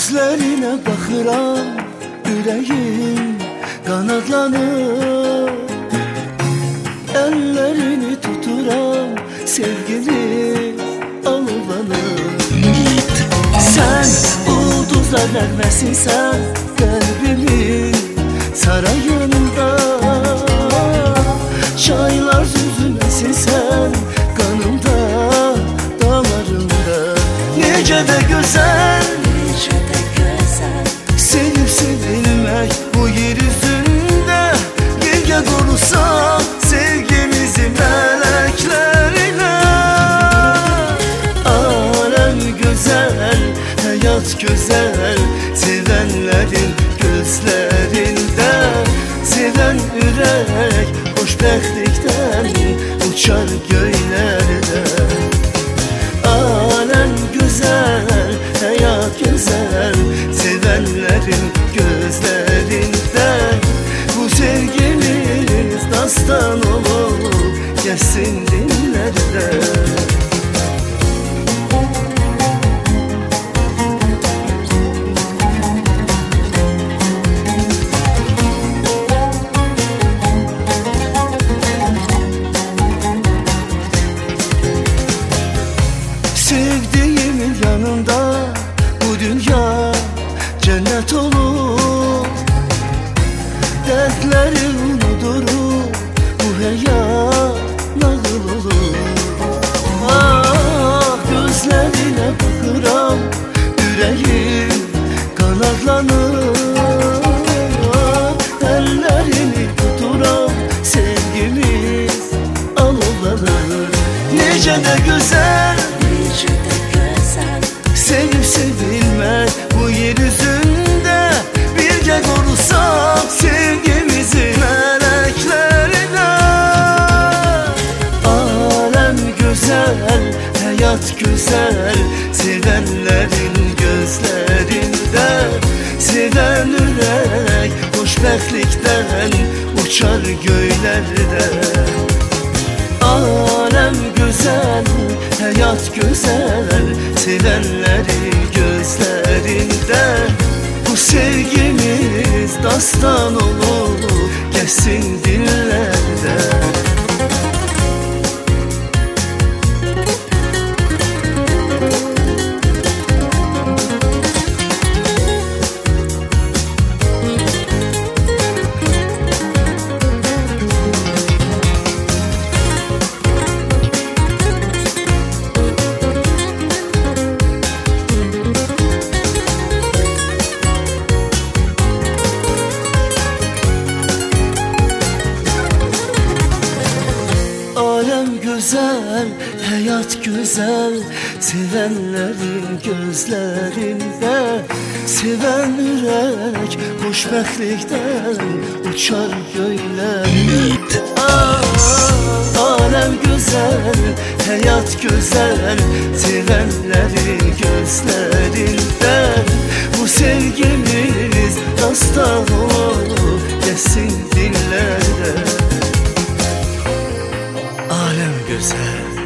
Gözlerine bakıram, yüreğim kanatlanır. Ellerini tuturam, sevgimiz alırlanır. Sen ulduzlar vermesinsen kalbimin sarayında. Çaylar süzülmesinsen kanımda, damarımda. Nece de güzel, sevip sevilmek bu yeryüzünde. Gölge korusa sevgimizi meleklerine. Alem güzel, hayat güzel, sevenlerin gözlerinde. Seven yürek hoşbehtlikten uçar göylerde. Alem güzel, hayat güzel, sevenlerin gözlerinde. Bu sevgimiz dastan olup geçsin dillerde. Sevdiğimin yanında bu dünya cennet olur. Dertleri unuturum, bu hayat nağıl olur. Ah, gözlerine bakıram, yüreğim kanatlanır. Ellerini tuturam, sevgimiz alevlenir. Nece de güzel, sevip sevilmek bu yeryüzünde. Birge korusak sevgimizi meleklerine. Alem güzel, hayat güzel, sevenlerin gözlerinde. Seven yürek hoşbehtlikten uçar göylerde. Alem güzel, hayat güzel, sevenleri gözlerinde. Bu sevgimiz dastan olur, geçsin dillerde. Alem güzel, hayat güzel, sevenlerin gözlerinde. Seven yürek hoşbehtlikten uçar göylerde. Alem güzel, hayat güzel, sevenlerin gözlerinde. Bu sevgimiz dastan olur, geçsin dillerde. Alem güzel.